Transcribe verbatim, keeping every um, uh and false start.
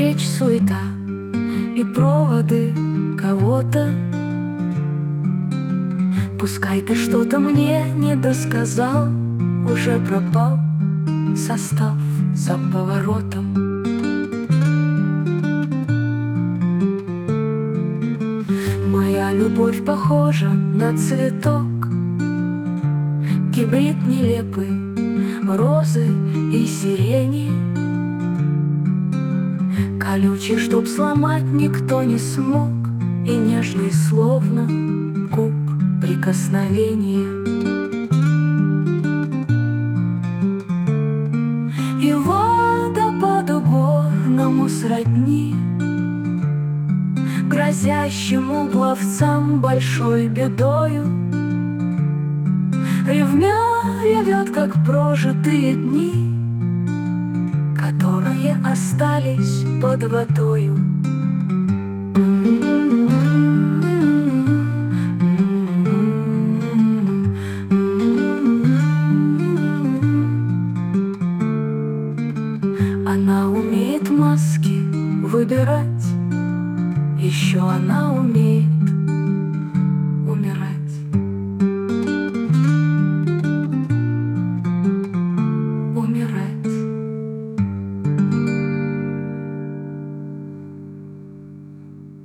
речь суета и проводы кого-то. Пускай ты что-то мне не досказал, уже пропал состав за поворотом. Моя любовь похожа на цветок, гибрид нелепый розы и сирени, колючий, чтоб сломать никто не смог, и нежный, словно губ прикосновение. И водопаду горному сродни, грозящему пловцам большой бедою. Ревмя ревет, как прожитые дни, которые остались под водою.